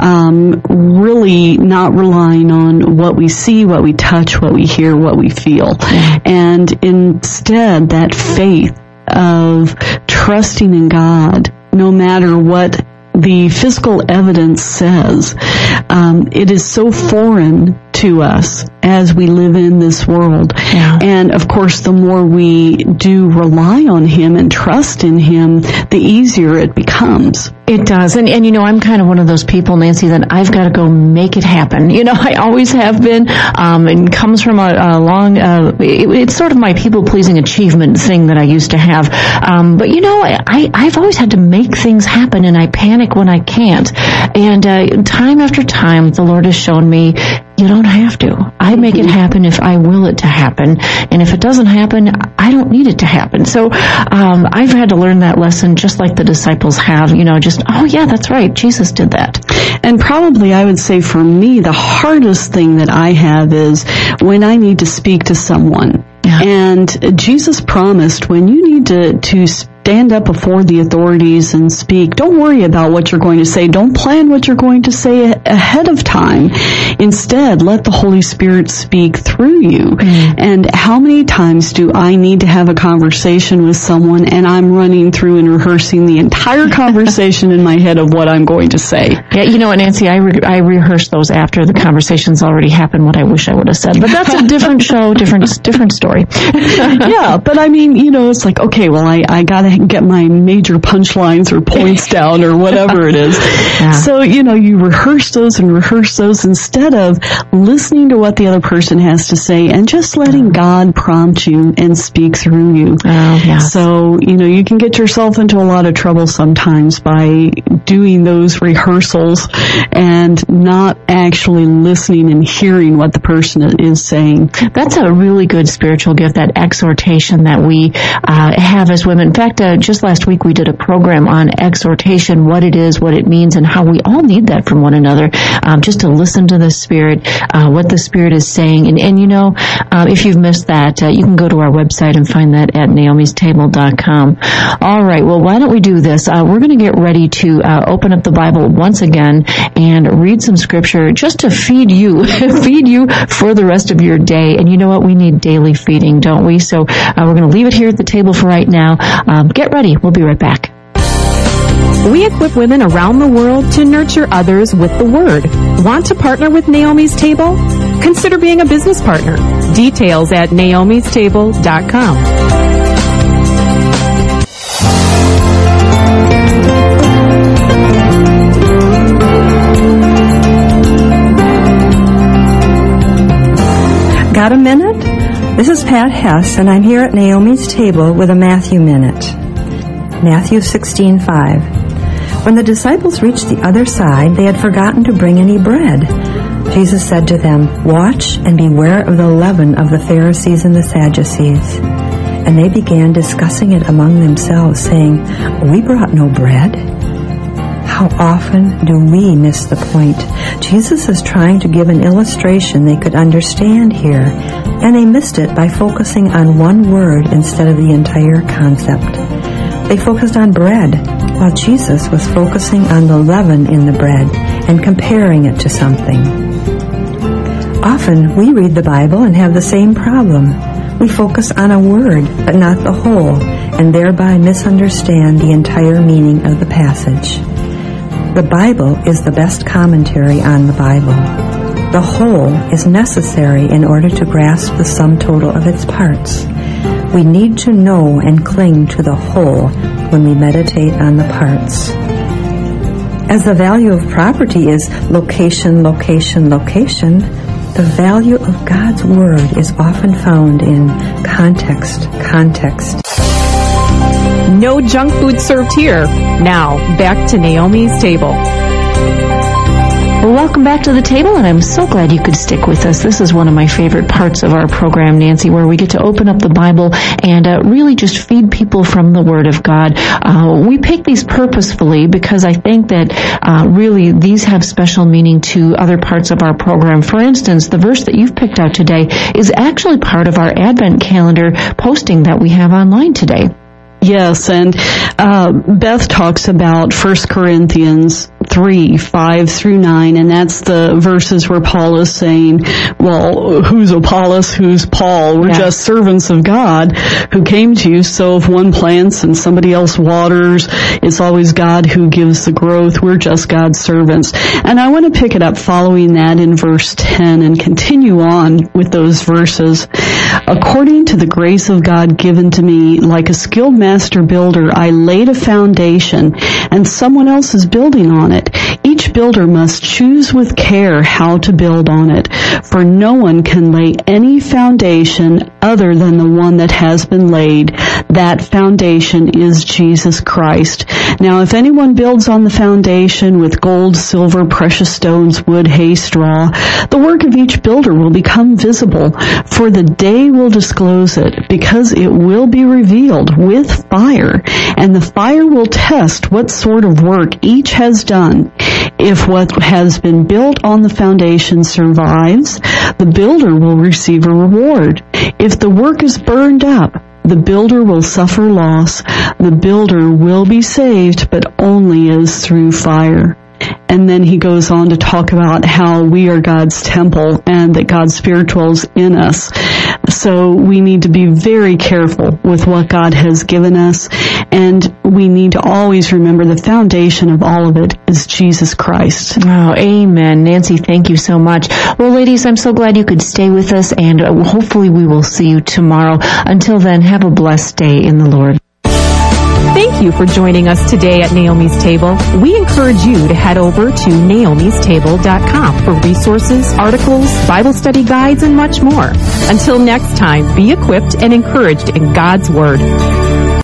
um, really not relying on what we see, what we touch, what we hear, what we feel. Mm-hmm. And instead, that faith of trusting in God, no matter what the physical evidence says, um, it is so foreign to us as we live in this world. Yeah. And of course, the more we do rely on him and trust in him, the easier it becomes. It does. And, and you know, I'm kind of one of those people, Nancy, that I've got to go make it happen. You know, I always have been, um, and comes from a, a long, uh, it, it's sort of my people-pleasing achievement thing that I used to have. Um, but you know, I, I've always had to make things happen, and I panic when I can't. And, uh, time after time, the Lord has shown me, you don't have to. I make it happen if I will it to happen. And if it doesn't happen, I don't need it to happen. So um, I've had to learn that lesson just like the disciples have. You know, just, oh, yeah, that's right. Jesus did that. And probably I would say for me, the hardest thing that I have is when I need to speak to someone. Yeah. And Jesus promised when you need to, to stand up before the authorities and speak, don't worry about what you're going to say. Don't plan what you're going to say ahead of time. Instead, let the Holy Spirit speak through you. Mm. And how many times do I need to have a conversation with someone and I'm running through and rehearsing the entire conversation in my head of what I'm going to say? Yeah, you know what, Nancy, I, re- I rehearse those after the conversation's already happened, what I wish I would have said. But that's a different show, different different story. Yeah, but I mean, you know, it's like, okay, well, I, I got to get my major punchlines or points down or whatever it is. Yeah. So, you know, you rehearse those and rehearse those instead of listening to what the other person has to say and just letting God prompt you and speak through you. Oh, yeah. So, you know, you can get yourself into a lot of trouble sometimes by doing those rehearsals and not actually listening and hearing what the person is saying. That's a really good spiritual gift, that exhortation that we uh, have as women. In fact, uh, just last week we did a program on exhortation, what it is, what it means, and how we all need that from one another, um, just to listen to the Spirit, uh, what the Spirit is saying. And, and you know, uh, if you've missed that, uh, you can go to our website and find that at naomis table dot com. All right, well, why don't we do this? Uh, we're going to get ready to uh, open up the Bible once again and read some Scripture just to feed you, feed you for the rest of your day. And you know what? We need daily feeding, don't we? So uh, we're going to leave it here at the table for right now. Um, get ready. We'll be right back. We equip women around the world to nurture others with the Word. Want to partner with Naomi's Table? Consider being a business partner. Details at naomis table dot com. Got a minute? This is Pat Hess, and I'm here at Naomi's Table with a Matthew Minute. Matthew sixteen five. When the disciples reached the other side, they had forgotten to bring any bread. Jesus said to them, "Watch and beware of the leaven of the Pharisees and the Sadducees." And they began discussing it among themselves, saying, "We brought no bread." How often do we miss the point? Jesus is trying to give an illustration they could understand here, and they missed it by focusing on one word instead of the entire concept. They focused on bread, while Jesus was focusing on the leaven in the bread and comparing it to something. Often we read the Bible and have the same problem. We focus on a word, but not the whole, and thereby misunderstand the entire meaning of the passage. The Bible is the best commentary on the Bible. The whole is necessary in order to grasp the sum total of its parts. We need to know and cling to the whole when we meditate on the parts. As the value of property is location, location, location, the value of God's Word is often found in context, context. No junk food served here. Now, back to Naomi's Table. Well, welcome back to the table, and I'm so glad you could stick with us. This is one of my favorite parts of our program, Nancy, where we get to open up the Bible and uh, really just feed people from the Word of God. Uh, we pick these purposefully because I think that uh, really these have special meaning to other parts of our program. For instance, the verse that you've picked out today is actually part of our Advent calendar posting that we have online today. Yes, and uh, Beth talks about First Corinthians three, five through nine, and that's the verses where Paul is saying, well, who's Apollos, who's Paul? We're yeah. just servants of God who came to you. So if one plants and somebody else waters, it's always God who gives the growth. We're just God's servants. And I want to pick it up following that in verse ten and continue on with those verses. According to the grace of God given to me, like a skilled master builder, I laid a foundation, and someone else is building on it. Each builder must choose with care how to build on it, for no one can lay any foundation other than the one that has been laid. That foundation is Jesus Christ. Now, if anyone builds on the foundation with gold, silver, precious stones, wood, hay, straw, the work of each builder will become visible, for the day will disclose it, because it will be revealed with fire, and the fire will test what sort of work each has done. If what has been built on the foundation survives, the builder will receive a reward. If the work is burned up, the builder will suffer loss. The builder will be saved, but only as through fire. And then he goes on to talk about how we are God's temple and that God's Spirit dwells in us. So we need to be very careful with what God has given us, and we need to always remember the foundation of all of it is Jesus Christ. Oh, amen. Nancy, thank you so much. Well, ladies, I'm so glad you could stay with us, and hopefully we will see you tomorrow. Until then, have a blessed day in the Lord. Thank you for joining us today at Naomi's Table. We encourage you to head over to naomis table dot com for resources, articles, Bible study guides, and much more. Until next time, be equipped and encouraged in God's Word.